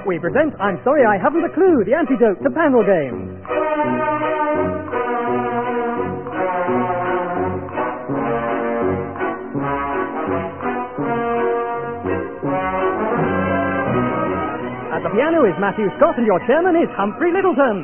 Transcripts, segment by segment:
we present I'm Sorry I Haven't a Clue, the antidote to panel games. At the piano is Matthew Scott and your chairman is Humphrey Littleton.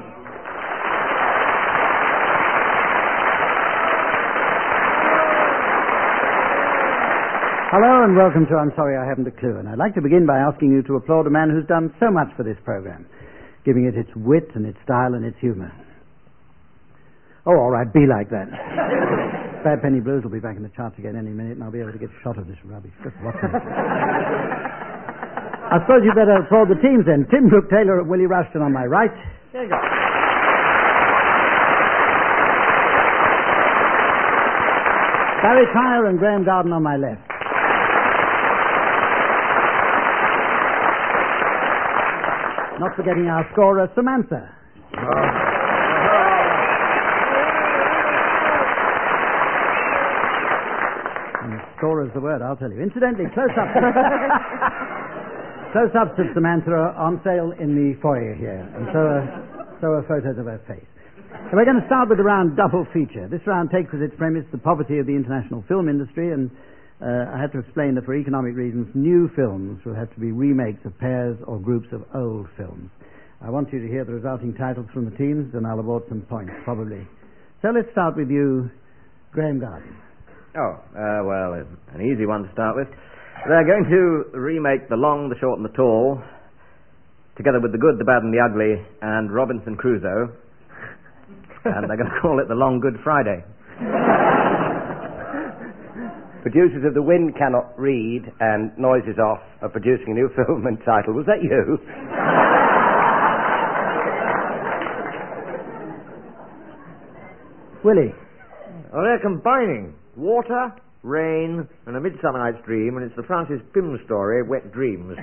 Hello and welcome to I'm Sorry I Haven't a Clue, and I'd like to begin by asking you to applaud a man who's done so much for this program, giving it its wit and its style and its humour. Oh, all right, be like that. Bad Penny Blues will be back in the charts again any minute, and I'll be able to get a shot of this rubbish. Just watch it. I suppose you better applaud the teams then. Tim Brooke Taylor and Willie Rushton on my right. There you go. Barry Tyre and Graham Garden on my left. Not forgetting our scorer, Samantha. And scorer's the word, I'll tell you. Incidentally, close-ups of Samantha are on sale in the foyer here, and so are photos of her face. So we're going to start with a round double feature. This round takes as its premise the poverty of the international film industry, and I had to explain that for economic reasons, new films will have to be remakes of pairs or groups of old films. I want you to hear the resulting titles from the teams, and I'll award some points, probably. So let's start with you, Graham Garden. Well, an easy one to start with. They're going to remake The Long, the Short and the Tall, together with The Good, the Bad and the Ugly, and Robinson Crusoe, and they're going to call it The Long Good Friday. Producers of The Wind Cannot Read and Noises Off are producing a new film entitled, was that you? Willie. Well, they're combining water, rain, and A Midsummer Night's Dream, and it's the Francis Pym story, Wet Dreams.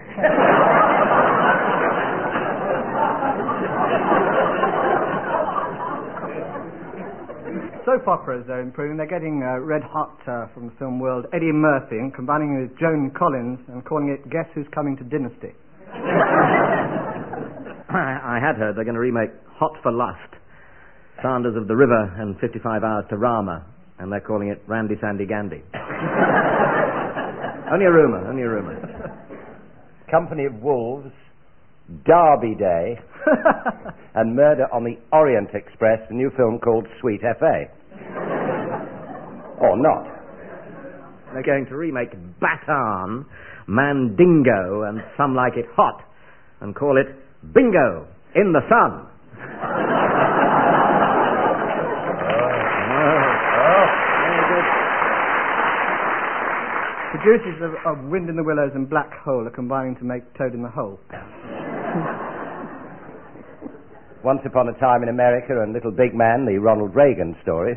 Soap operas are improving. They're getting red hot from the film world, Eddie Murphy, and combining it with Joan Collins and calling it Guess Who's Coming to Dynasty. I had heard they're going to remake Hot for Lust, Sanders of the River and 55 Hours to Rama, and they're calling it Randy Sandy Gandy. Only a rumour. Company of Wolves, Derby Day, and Murder on the Orient Express, a new film called Sweet F.A. Or not. They're going to remake Bataan, Mandingo, and Some Like It Hot, and call it Bingo in the Sun. Producers of Wind in the Willows and Black Hole are combining to make Toad in the Hole. Once Upon a Time in America and Little Big Man, the Ronald Reagan story.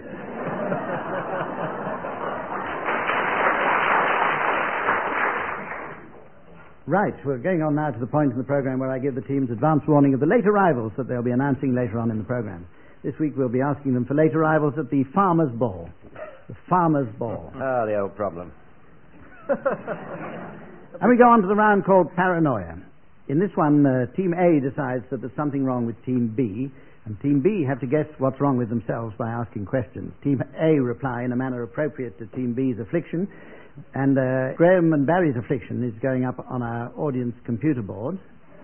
Right, we're going on now to the point in the program where I give the teams advance warning of the late arrivals that they'll be announcing later on in the program. This week we'll be asking them for late arrivals at the Farmer's Ball. The Farmer's Ball. Ah, the old problem. And we go on to the round called Paranoia. In this one, Team A decides that there's something wrong with Team B, and Team B have to guess what's wrong with themselves by asking questions. Team A reply in a manner appropriate to Team B's affliction, and Graham and Barry's affliction is going up on our audience computer board.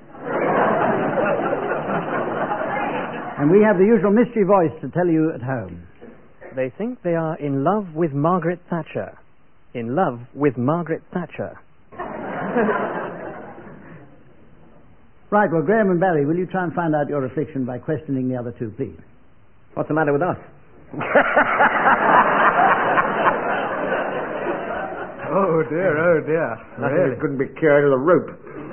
And we have the usual mystery voice to tell you at home. They think they are in love with Margaret Thatcher. In love with Margaret Thatcher. Right, well, Graham and Barry, will you try and find out your affliction by questioning the other two, please? What's the matter with us? Oh dear. Nothing that couldn't be cured with a rope.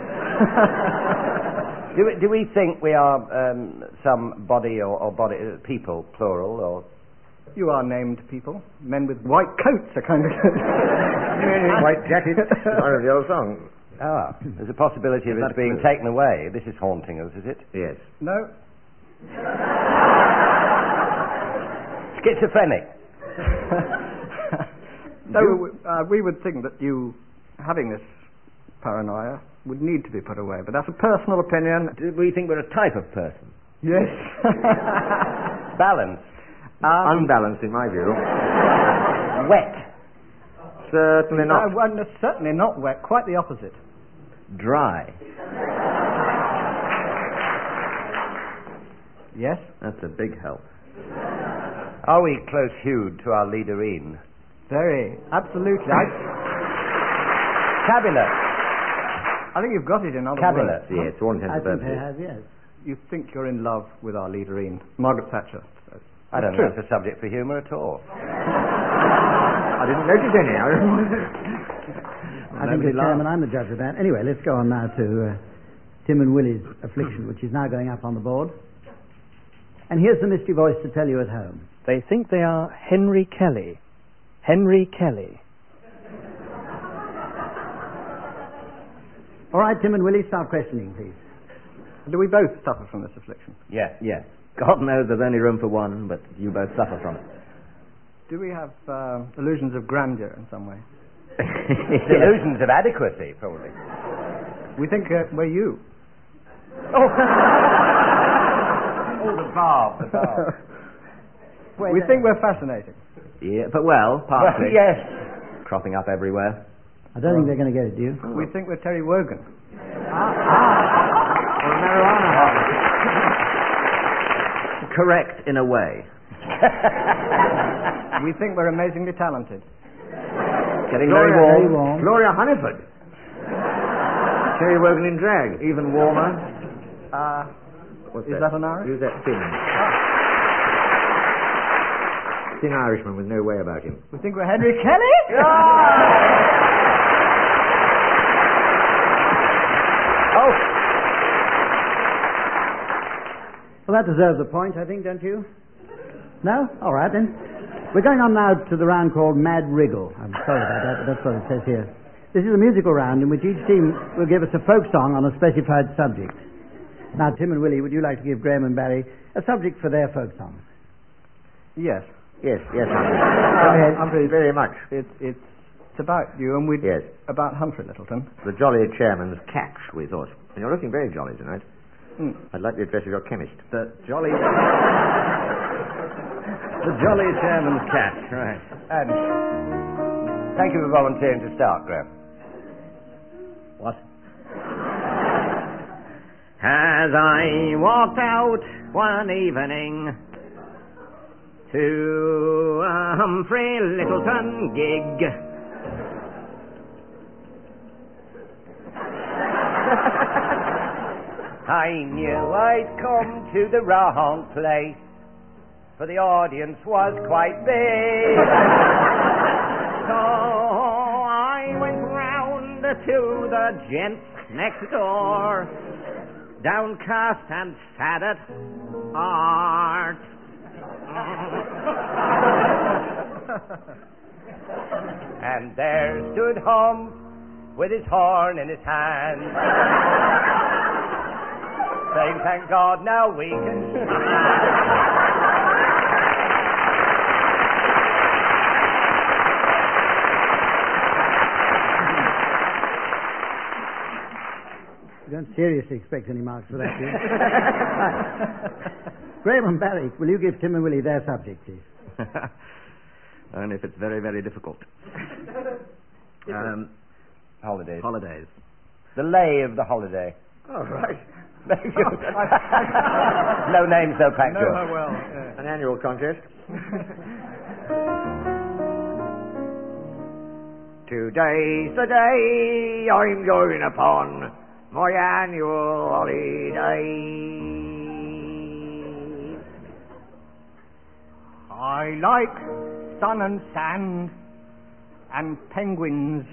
Do we think we are some body or body people, plural, or... You are named people. Men with white coats are kind of... White jacket. I know the old song. Ah, there's a possibility of it being taken away. This is haunting us, is it? Yes. No. Schizophrenic. So we would think that you having this paranoia would need to be put away, but that's a personal opinion. Do we think we're a type of person? Yes. Balanced. Unbalanced, in my view. Wet. Certainly not. Well, no, certainly not wet, quite the opposite. Dry. Yes? That's a big help. Are we close-hued to our leaderine? Very. Absolutely. Cabinet. I think you've got it in other Cabinet. words. Yes, to all intents I and think they purposes. have, yes. You think you're in love with our leaderine, Margaret Thatcher. I don't True. know if it's a subject for humour at all. I didn't notice any. I think, Chairman, I'm the judge of that. Anyway, let's go on now to Tim and Willie's affliction, which is now going up on the board. And here's the mystery voice to tell you at home. They think they are Henry Kelly. Henry Kelly. All right, Tim and Willie, start questioning, please. Do we both suffer from this affliction? Yes. Yes. God knows there's only room for one, but you both suffer from it. Do we have illusions of grandeur in some way? Delusions of adequacy, probably. We think we're you. Oh, the barb, the barb. We think we're fascinating. Yeah, but well, partly. Yes. Cropping up everywhere. I don't think they're going to get it, do you? We think we're Terry Wogan. Or marijuana. Correct in a way. We think we're amazingly talented. Getting very warm. Very warm. Gloria Hunniford. Terry Wogan in drag. Even warmer. What's Is that an Irish? Who's that thin? Thin Irishman with no way about him. We think we're Henry Kelly? Oh, Well, that deserves a point, I think, don't you? No? All right, then. We're going on now to the round called Mad Wriggle. I'm sorry about that, but that's what it says here. This is a musical round in which each team will give us a folk song on a specified subject. Now, Tim and Willie, would you like to give Graham and Barry a subject for their folk song? Yes. Yes, ahead. Humphrey, very much. It's about you and Yes. about Humphrey Littleton. The jolly chairman's catch, we thought. And you're looking very jolly tonight. I'd like the address of your chemist. The jolly chairman's catch, right. and thank you for volunteering to start, Graham. What? As I walked out one evening to a Humphrey Littleton gig, I knew I'd come to the wrong place, for the audience was quite big. so I went round to the gents next door, downcast and sad at heart. And there stood Hump with his horn in his hand, saying, "Thank God, now we can." You don't seriously expect any marks for that, do you? Graham and Barry, will you give Tim and Willie their subject, please? Only if it's very, very difficult. Holidays. Holidays. The lay of the holiday. Oh, right. No name so packed Know her well. An annual contest. Today's the day I'm going upon my annual holiday. I like sun and sand and penguins.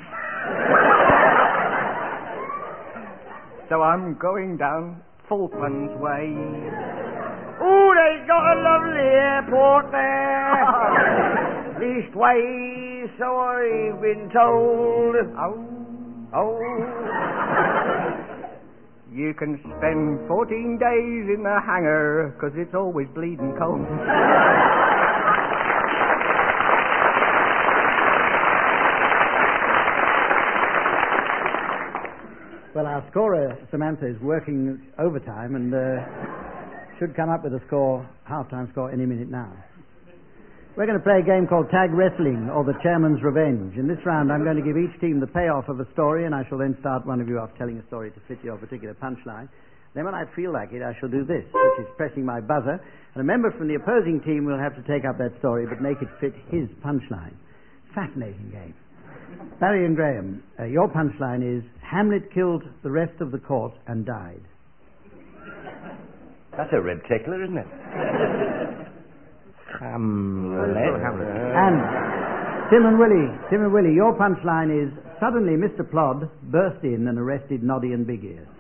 So I'm going down Falkland's Way. Oh, they got a lovely airport there. Leastways, so I've been told. Oh. You can spend 14 days in the hangar, 'cause it's always bleeding cold. Well, our scorer, Samantha, is working overtime and should come up with a score, half-time score, any minute now. We're going to play a game called Tag Wrestling, or the Chairman's Revenge. In this round, I'm going to give each team the payoff of a story, and I shall then start one of you off telling a story to fit your particular punchline. Then when I feel like it, I shall do this, which is pressing my buzzer, and a member from the opposing team will have to take up that story, but make it fit his punchline. Fascinating game. Barry and Graham, your punchline is, Hamlet killed the rest of the court and died. That's a rib tickler, isn't it? And Tim and Willie, your punchline is, suddenly Mr. Plod burst in and arrested Noddy and Big Ears.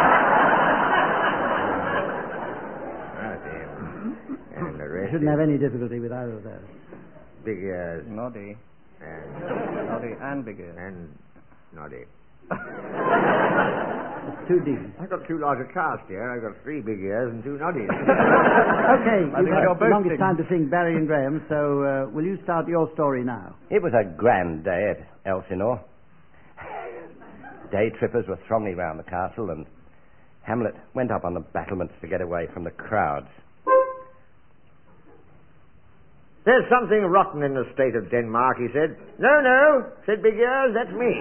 You shouldn't have any difficulty with either of those. Big Ears. Noddy. And Noddy and Big Ears. And Noddy. It's too deep. I've got too large a cast here. I've got 3 Big Ears and 2 Noddies. Okay, I you've think you're got the both longest singing. time to think, Barry and Graham, so will you start your story now? It was a grand day at Elsinore. Day trippers were thronging round the castle, and Hamlet went up on the battlements to get away from the crowds. There's something rotten in the state of Denmark, he said. No, said Big Ears, that's me.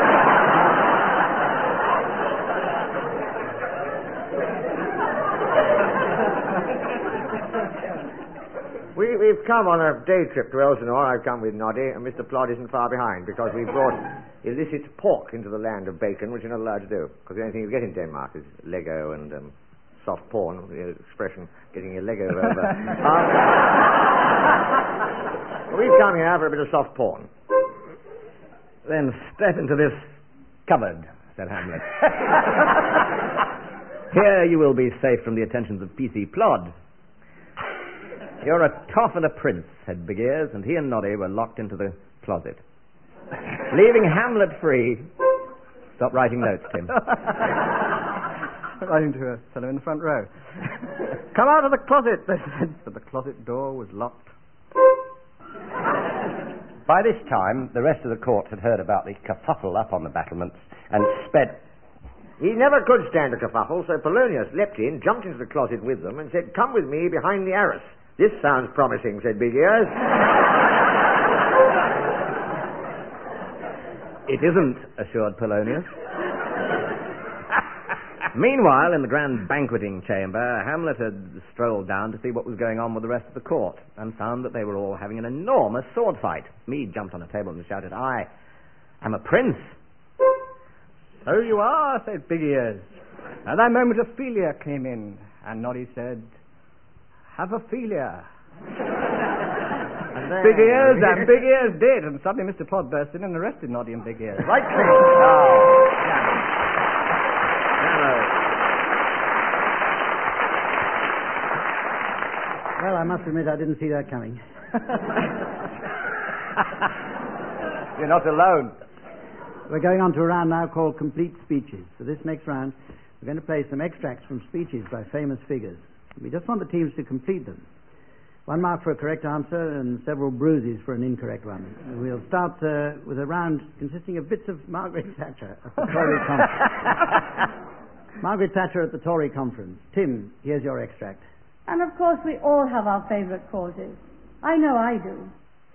We've come on a day trip to Elsinore. I've come with Noddy, and Mr. Plod isn't far behind, because we brought illicit pork into the land of bacon, which you're not allowed to do, because the only thing you get in Denmark is Lego and soft porn, the expression, getting your Lego over. We've come here for a bit of soft porn. Then step into this cupboard, said Hamlet. Here you will be safe from the attentions of P.C. Plod. You're a toff and a prince, said Big Ears, and he and Noddy were locked into the closet. Leaving Hamlet free. Stop writing notes, Tim. Writing to a fellow in the front row. Come out of the closet, they said, but the closet door was locked. By this time, the rest of the court had heard about the kerfuffle up on the battlements and sped. He never could stand a kerfuffle, so Polonius leapt in, jumped into the closet with them, and said, "Come with me behind the arras." "This sounds promising," said Big Ears. It isn't, assured Polonius. Meanwhile, in the grand banqueting chamber, Hamlet had strolled down to see what was going on with the rest of the court, and found that they were all having an enormous sword fight. Meade jumped on a table and shouted, "I am a prince." "So you are," said Big Ears. At that moment, Ophelia came in, and Noddy said, "Have Ophelia." Big Ears and Big Ears did, and suddenly Mr. Plod burst in and arrested Noddy and Big Ears. Right Well, I must admit I didn't see that coming. You're not alone. We're going on to a round now called Complete Speeches. For this next round, we're going to play some extracts from speeches by famous figures. We just want the teams to complete them. 1 mark for a correct answer and several bruises for an incorrect one. We'll start with a round consisting of bits of Margaret Thatcher at the Tory conference. Margaret Thatcher at the Tory conference. Tim, here's your extract. And of course we all have our favourite causes. I know I do.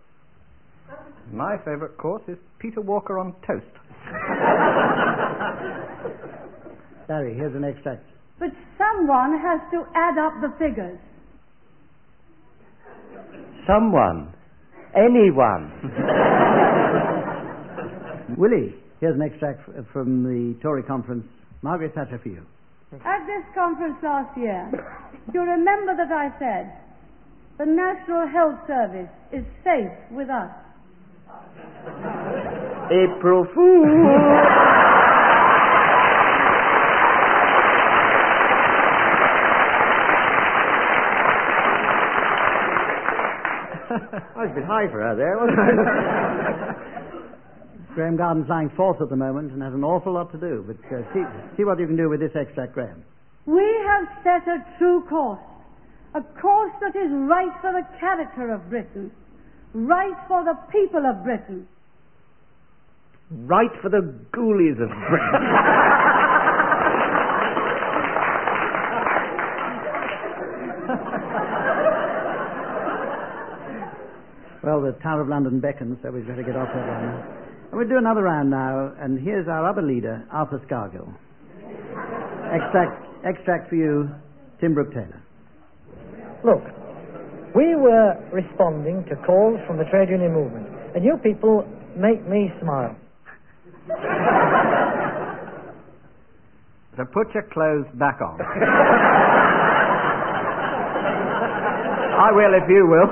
My favourite course is Peter Walker on toast. Barry, here's an extract. But someone has to add up the figures. Someone. Anyone. Willie, here's an extract from the Tory conference. Margaret Thatcher for you. At this conference last year, you remember that I said, the National Health Service is safe with us. April Fool! I was a bit high for her there, wasn't I? Graham Garden's lying fourth at the moment and has an awful lot to do, but see what you can do with this extract, Graham. We have set a true course, a course that is right for the character of Britain, right for the people of Britain. Right for the ghoulies of Britain. Well, the Tower of London beckons, so we'd better get off that one. And we'll do another round now, and here's our other leader, Arthur Scargill. Extract for you, Tim Brooke Taylor. Look, we were responding to calls from the trade union movement, and you people make me smile. So put your clothes back on. I will if you will.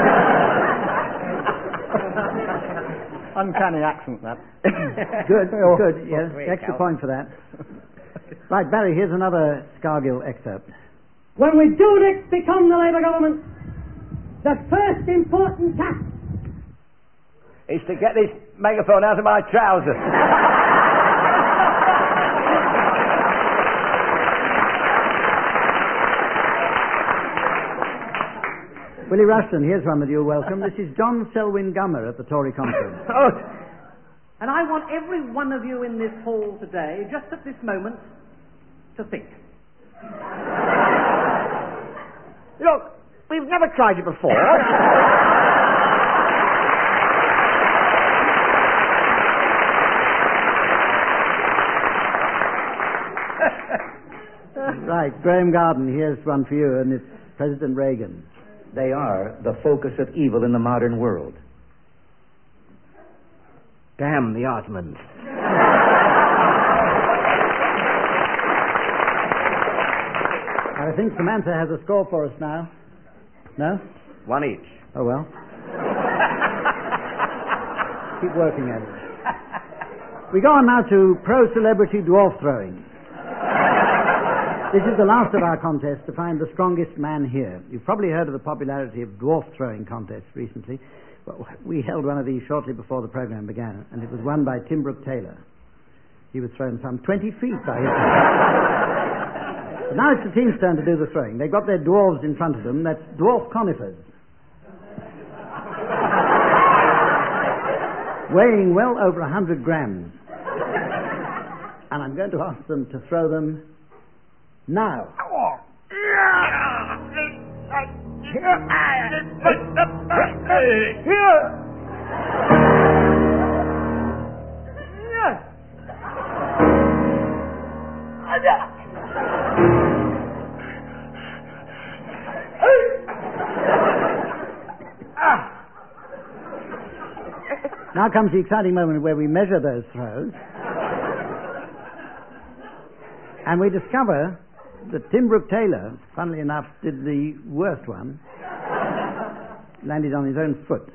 Uncanny accent, that. Good. Yes, extra point for that. Right, Barry, here's another Scargill excerpt. When we do next become the Labour government, the first important task is to get this megaphone out of my trousers. Willie Rushton, here's one that you'll welcome. This is John Selwyn Gummer at the Tory conference. Oh, and I want every one of you in this hall today, just at this moment, to think. Look, we've never tried it before. Right, Graham Garden, here's one for you, and it's President Reagan. They are the focus of evil in the modern world. Damn the Osmonds. I think Samantha has a score for us now. No? One each. Oh, well. Keep working at it. We go on now to pro-celebrity dwarf throwing. This is the last of our contests to find the strongest man here. You've probably heard of the popularity of dwarf throwing contests recently. Well, we held one of these shortly before the program began, and it was won by Tim Brooke Taylor. He was thrown some 20 feet by his... But now it's the team's turn to do the throwing. They've got their dwarves in front of them. That's dwarf conifers. Weighing well over 100 grams. And I'm going to ask them to throw them now. Now comes the exciting moment where we measure those throws. And we discover that Tim Brooke Taylor, funnily enough, did the worst one. Landed on his own foot.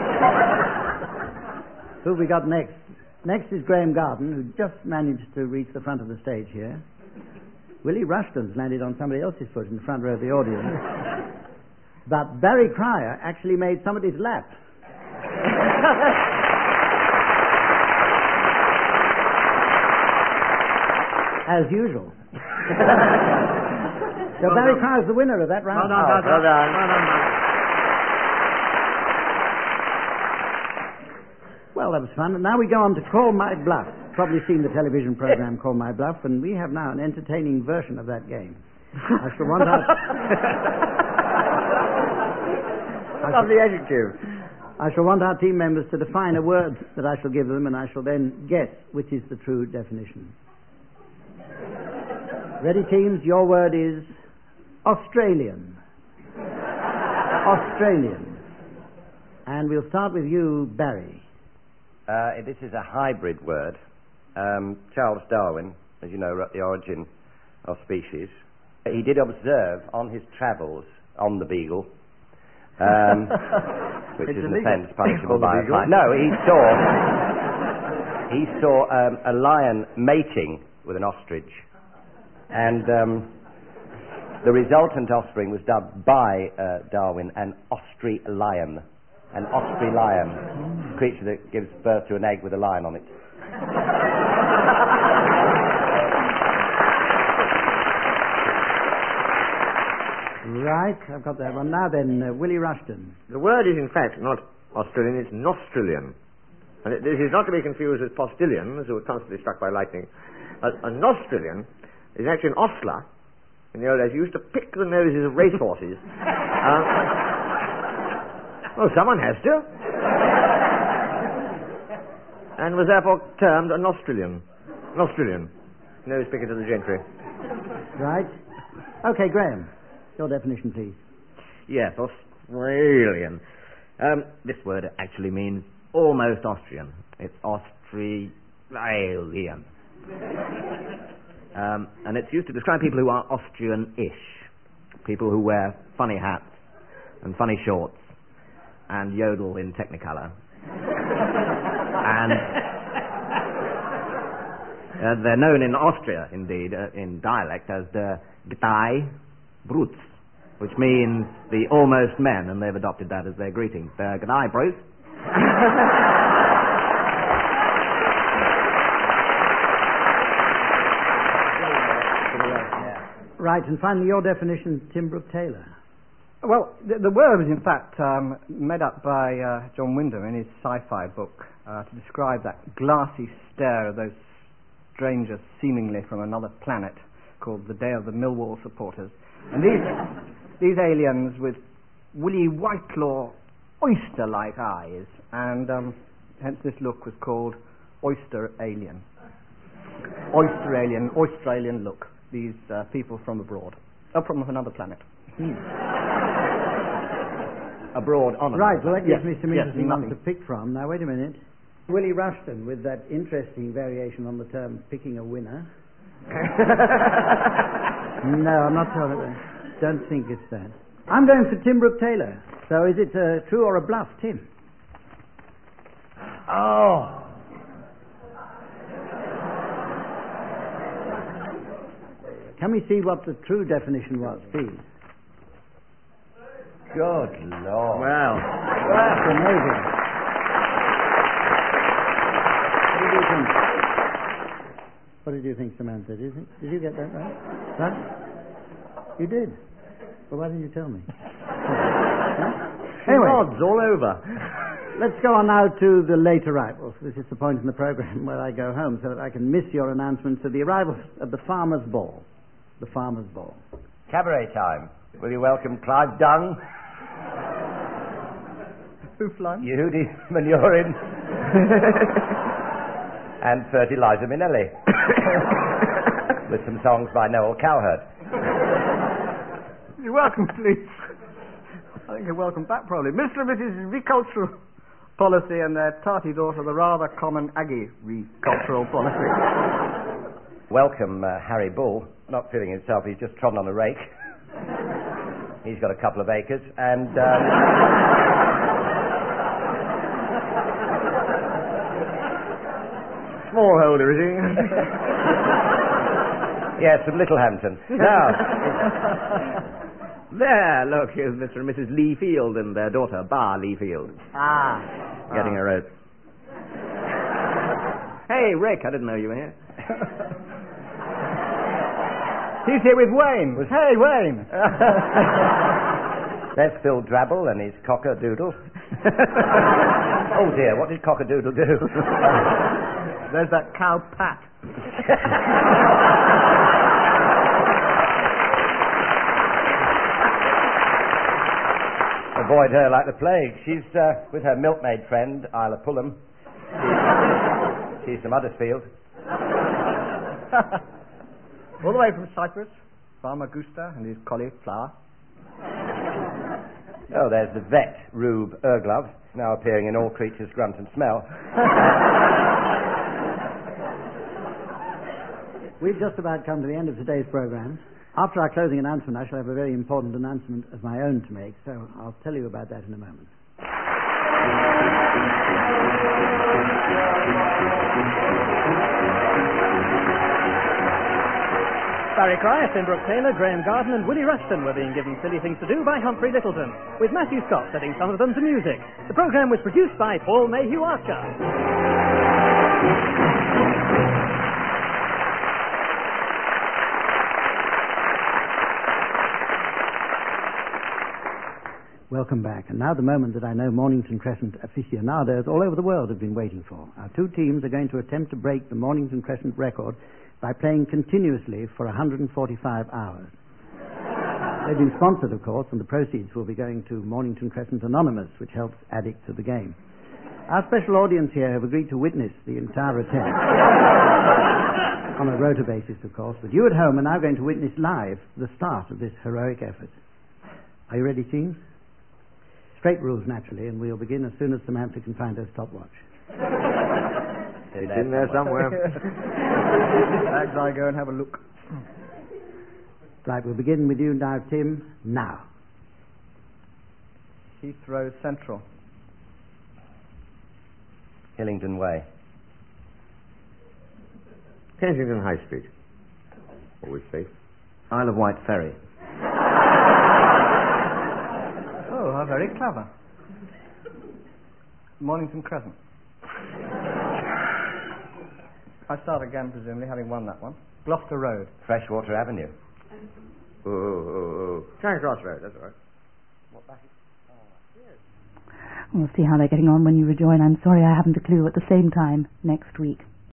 Who have we got next? Next is Graham Garden, who just managed to reach the front of the stage here. Willie Rushton's landed on somebody else's foot in the front row of the audience. But Barry Cryer actually made somebody's lap. As usual. So Barry Cryer's the winner of that round. Well done. Well, that was fun. And now we go on to Call My Bluff. Probably seen the television program Call My Bluff, and we have now an entertaining version of that game. I shall want our... Lovely adjective. I shall want our team members to define a word that I shall give them, and I shall then guess which is the true definition. Ready, teams? Your word is Australian. Australian. And we'll start with you, Barry. This is a hybrid word. Charles Darwin, as you know, wrote The Origin of Species. He did observe on his travels on the Beagle, which is in a sense punishable by a fine. No, he saw a lion mating with an ostrich, and the resultant offspring was dubbed by Darwin an Ostry-lion. An Ostry-lion, creature that gives birth to an egg with a lion on it. Right, I've got that one. Now then, Willie Rushton. The word is in fact not Australian, it's Nostrilian. And this is not to be confused with postilions, who are constantly struck by lightning. A Nostrilian is actually an ostler. In the old days, you used to pick the noses of racehorses. Well, someone has to. And was therefore termed an Australian. An Australian. No speaking to the gentry. Right. Okay, Graham, your definition, please. Yes, Australian. This word actually means almost Austrian. It's Australian. And it's used to describe people who are Austrian-ish. People who wear funny hats and funny shorts and yodel in Technicolor. And they're known in Austria, indeed, in dialect, as the G'day Brutes, which means the almost men, and they've adopted that as their greeting. G'day, Bruce. Right, and finally your definition, Tim Brooke Taylor. Well, the word was in fact made up by John Wyndham in his sci-fi book to describe that glassy stare of those strangers seemingly from another planet called the Day of the Millwall Supporters. And these aliens with woolly white-claw oyster-like eyes, and hence this look was called Oyster Alien. Oyster Alien, Australian look. These people from abroad. From another planet. Abroad on Right, well that gives me some interesting nothing. ones to pick from. Now wait a minute. Willie Rushton with that interesting variation on the term picking a winner. No, I'm not sure that. Don't think it's that. I'm going for Tim Brooke Taylor. So is it a true or a bluff, Tim? Oh. Can we see what the true definition was, please? Good Lord. Well. That's amazing. What did you think, Samantha? Did you get that right? Huh? You did? Well, why didn't you tell me? Anyway. Odds all over. Let's go on now to the later arrivals. This is the point in the program where I go home so that I can miss your announcements of the arrival of the Farmer's Ball. The Farmer's Ball. Cabaret time. Will you welcome Clive Dung? Who flung? Yehudi Menuhin. And Fertilizer Minnelli. With some songs by Noel Cowherd. You're welcome, please. I think you're welcome back, probably. Mr. and Mrs. Recultural Policy and their tarty daughter, the rather common Aggie Recultural Policy. Welcome, Harry Bull. Not feeling himself, he's just trodden on a rake. He's got a couple of acres, and... Smallholder, is he? Yes, from Littlehampton. Now... There, look, here's Mr. and Mrs. Lee Field and their daughter, Bar Lee Field. Getting her oats. Hey, Rick, I didn't know you were here. He's here with Wayne. Hey, Wayne. There's Phil Drabble and his cock-a-doodle. Oh dear, what did cock-a-doodle do? There's that cow Pat. Avoid her like the plague. She's with her milkmaid friend, Isla Pullum. She's from Huddersfield. All the way from Cyprus, Farmer Gusta and his cauliflower. Oh, there's the vet, Rube Erglove, now appearing in All Creatures Grunt and Smell. We've just about come to the end of today's program. After our closing announcement, I shall have a very important announcement of my own to make, so I'll tell you about that in a moment. Barry Cryer, Tim Brooke Taylor, Graham Garden and Willie Rushton were being given Silly Things to Do by Humphrey Littleton, with Matthew Scott setting some of them to music. The programme was produced by Paul Mayhew Archer. Welcome back. And now the moment that I know Mornington Crescent aficionados all over the world have been waiting for. Our two teams are going to attempt to break the Mornington Crescent record by playing continuously for 145 hours. They've been sponsored, of course, and the proceeds will be going to Mornington Crescent Anonymous, which helps addicts of the game. Our special audience here have agreed to witness the entire attempt. On a rota basis, of course, but you at home are now going to witness live the start of this heroic effort. Are you ready, teams? Straight rules, naturally, and we'll begin as soon as Samantha can find her stopwatch. It's in there somewhere. As I go and have a look. Right, we'll begin with you now, Tim. Now. Heathrow Central. Hillingdon Way. Kensington High Street. Always safe. Isle of Wight Ferry. Oh, how very clever. Mornington Crescent. I start again, presumably, having won that one. Gloucester Road. Freshwater Avenue. Charing Cross Road, that's all right. We'll see how they're getting on when you rejoin. I'm sorry I haven't a clue at the same time next week.